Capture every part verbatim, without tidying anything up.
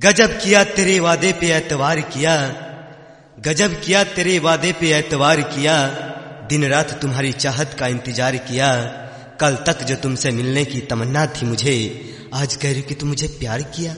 गजब किया तेरे वादे पे एतवार किया, गजब किया तेरे वादे पे एतवार किया, दिन रात तुम्हारी चाहत का इंतजार किया। कल तक जो तुमसे मिलने की तमन्ना थी मुझे, आज कह रही कि तुम मुझे प्यार किया।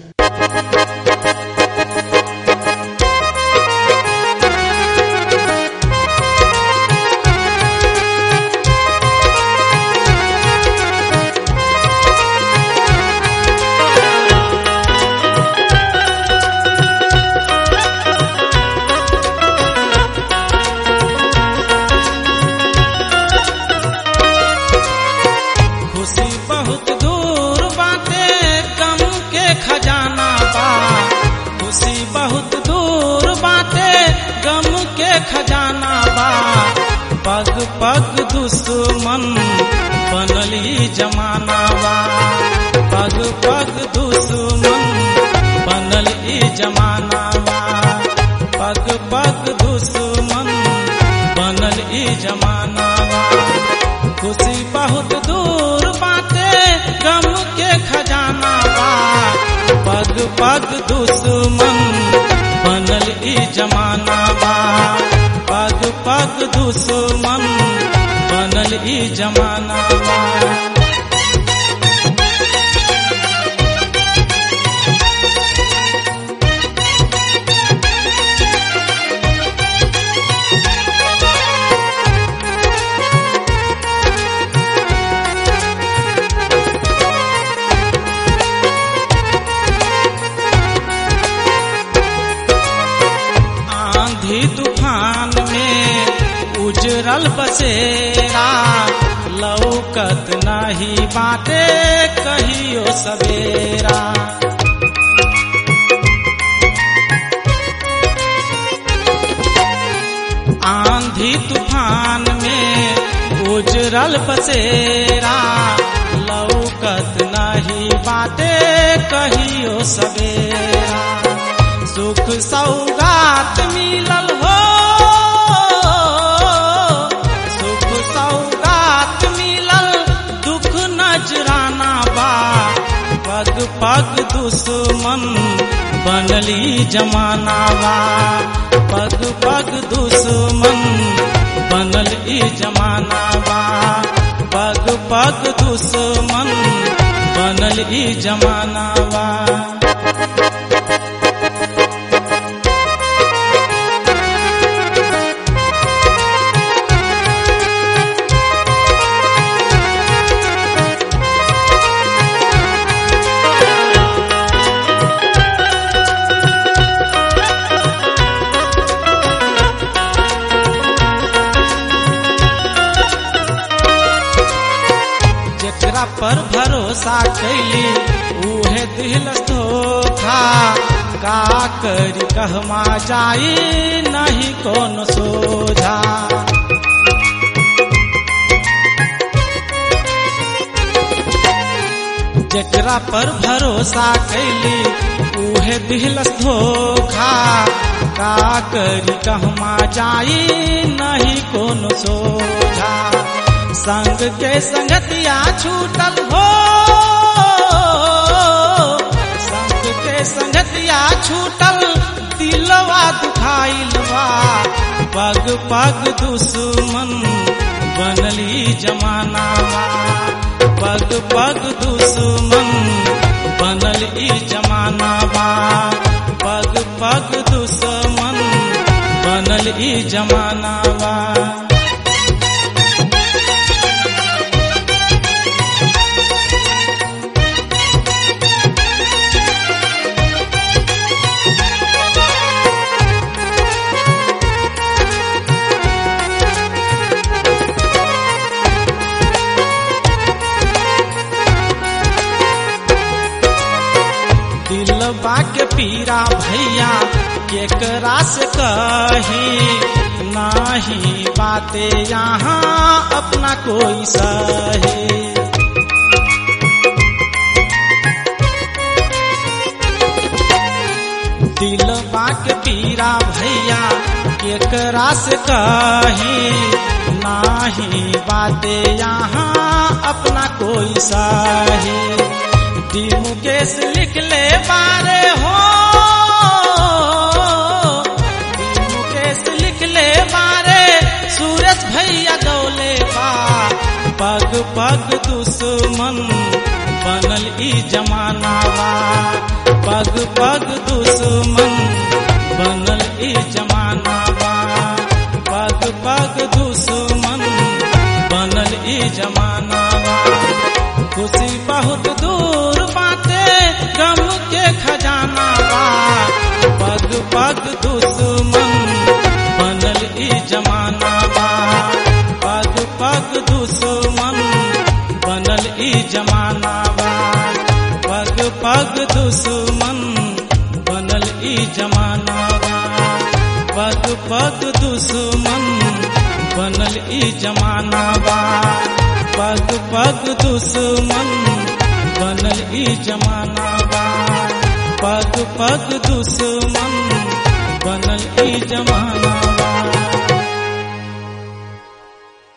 खजाना बा पग पग दुश्मन बनली जमाना बा, पग पग दुश्मन बनली जमाना बा, पग पग दुश्मन बनली जमाना बा। खुशी बहुत दूर बाटे गम के खजाना बा, पग पग दुश्मन बनल ई जमाना बा, पग पग दुश्मन बनल ई जमाना बा। तूफान में उजरल बसेरा, लौकत नहीं बाटे कहियो सवेरा। आंधी तूफान में उजरल बसेरा, लौकत नहीं बाटे कहियो सवेरा। सुख सौगात मिलल हो, सुख सौगात मिलल दुख नजराना बा, पग पग दुश्मन बनली जमाना बा, पग पग दुश्मन बनल ई जमाना बा, पग पग दुश्मन बनल ई जमाना बा। जेकरा पर भरोसा कैली उहे दिलस धोखा, का करी कहमा जाई नहीं कोनो सोझा। जेकरा पर भरोसा कैली उहे दिलस धोखा, का करी कहमा जाई नहीं कोनो सोझा। संग के संगतिया छूटल हो, संग के संगतिया छूटल दिलवा दुखाइल बा, पग पग दुश्मन बनली जमाना बा, पग पग दुश्मन बनल ई जमाना बा, पग पग दुश्मन बनल ई जमाना बा। दिलवा के पीरा भैया केकरा से कही, नाही बाते यहाँ अपना कोई सही। दिलवा के पीरा भैया केकरा से कही, नाही बाते यहाँ अपना कोई सही। डी मुकेश लिख ले बारे हो, पग दुश्मन बनल ई जमाना बा पग पग दुश्मन बनल ई जमाना बा पग पग दुश्मन बनल ई जमाना बा खुशी बहुत दूर बाटे गम के खजाना बा पग पग दुश्मन बनल ई जमाना बा पग पग दुश्मन बनल ई जमाना बा पग पग दुश्मन बनल ई जमाना बा पग पग दुश्मन बनल ई जमाना बा पग पग दुश्मन बनल ई जमाना बा पग पग दुश्मन बनल ई जमाना